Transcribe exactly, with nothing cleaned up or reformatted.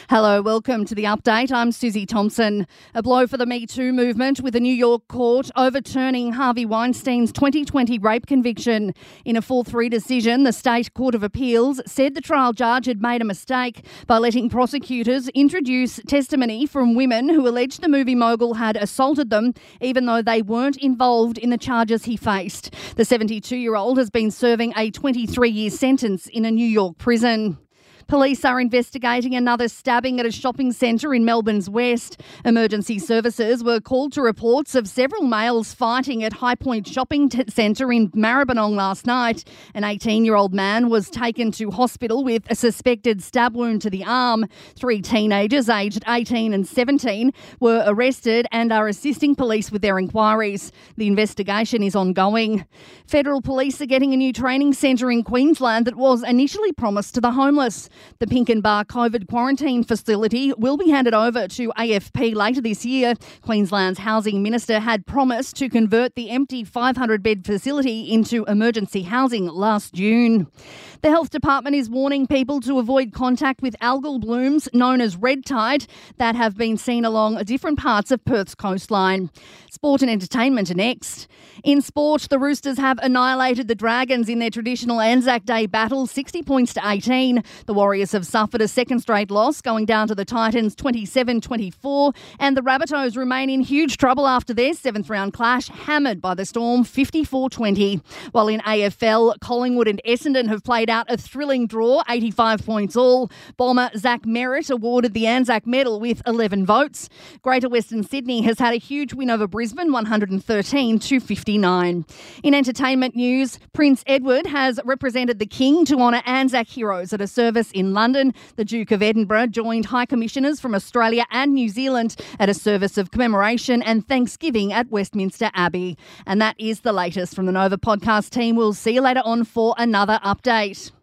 Hello, welcome to the update. I'm Susie Thompson. A blow for the Me Too movement with a New York court overturning Harvey Weinstein's twenty twenty rape conviction. In a four three decision, the State Court of Appeals said the trial judge had made a mistake by letting prosecutors introduce testimony from women who alleged the movie mogul had assaulted them, even though they weren't involved in the charges he faced. The seventy-two-year-old has been serving a twenty-three-year sentence in a New York prison. Police are investigating another stabbing at a shopping centre in Melbourne's west. Emergency services were called to reports of several males fighting at High Point Shopping t- Centre in Maribyrnong last night. An eighteen-year-old man was taken to hospital with a suspected stab wound to the arm. Three teenagers aged eighteen and seventeen were arrested and are assisting police with their inquiries. The investigation is ongoing. Federal police are getting a new training centre in Queensland that was initially promised to the homeless. The Pinkenbar COVID quarantine facility will be handed over to A F P later this year. Queensland's Housing Minister had promised to convert the empty five hundred bed facility into emergency housing last June. The Health Department is warning people to avoid contact with algal blooms known as red tide that have been seen along different parts of Perth's coastline. Sport and entertainment are next. In sport, the Roosters have annihilated the Dragons in their traditional Anzac Day battle, sixty points to eighteen. The Warriors have suffered a second straight loss, going down to the Titans twenty-seven twenty-four, and the Rabbitohs remain in huge trouble after their seventh round clash, hammered by the Storm fifty-four twenty. While in A F L, Collingwood and Essendon have played out a thrilling draw, eighty-five points all. Bomber Zach Merritt awarded the Anzac medal with eleven votes. Greater Western Sydney has had a huge win over Brisbane, one hundred thirteen to fifty-nine. In entertainment news, Prince Edward has represented the King to honour Anzac heroes at a service in London. The Duke of Edinburgh joined High Commissioners from Australia and New Zealand at a service of commemoration and thanksgiving at Westminster Abbey. And that is the latest from the Nova podcast team. We'll see you later on for another update.